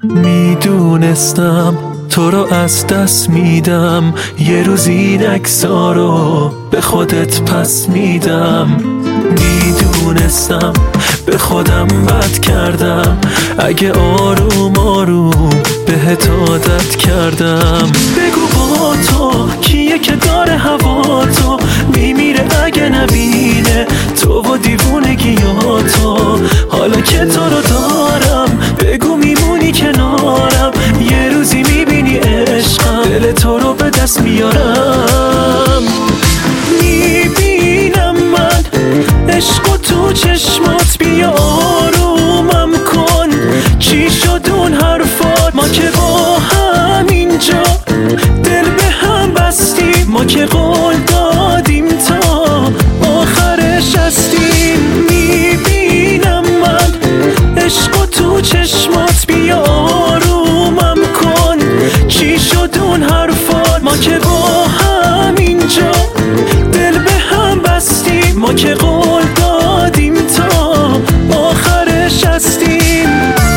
میدونستم تو رو از دست میدم، یه روز این عکس‌ها رو به خودت پس میدم. میدونستم به خودم بد کردم، اگه آروم آروم بهت عادت کردم. بگو با تو کیه که داره هوا تو میمیره اگه نبینه تو و دیوونگیاتو. حالا که تو رو دارم بگو میمونی کنارم، یه روزی میبینی عشقم دل تو رو به دست میارم. میبینم من عشقو تو چشمات، بیا آرومم کن. چی شد اون حرفات؟ ما که با هم اینجا دل به هم بستیم، ما که قول دادیم تا آخرش هستیم. میبینم من عشقو تو چشمات، بیا آرومم کن. چی شد اون حرفات؟ ما که با هم اینجا دل به هم بستیم، ما که قول دادیم تا آخرش هستیم.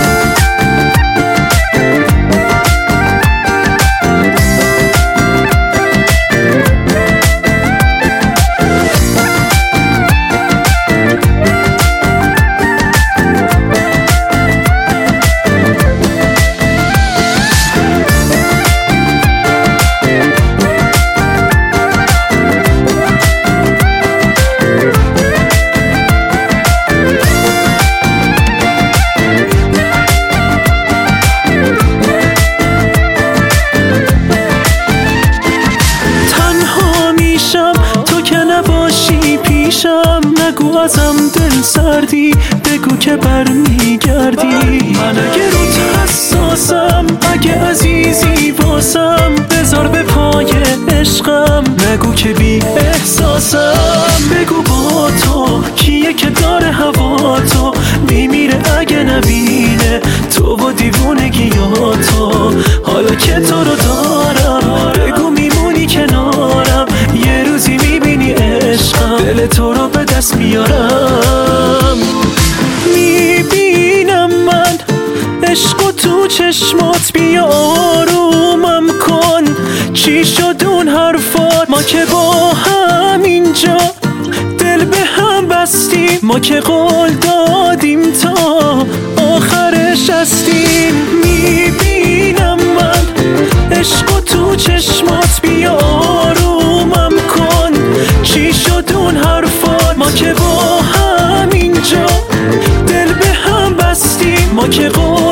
نگو ازم دل سردی، بگو که برمیگردی. من اگه روت حساسم، اگه عزیزی واسم، بذار به پای عشقم. نگو که بی احساسم، بگو با تو کیه که داره هوا تو میمیره اگه نبینه تو و دیوونگیاتو. حالا که تو رو دارم بگو میمونی کنارم، یه روزی میبینی عشقم دل تو رو به دست میارم. میبینم من عشقو تو چشمات، بیا آرومم کن. چی شد اون حرفات؟ ما که با هم اینجا دل به هم بستیم، ما که قول دادیم تا آخرش هستیم. میبینم من عشقو تو چشمات، بیا آرومم کن. چی شد اون حرفات؟ ما که با هم اینجا دل به هم بستیم، ما که قول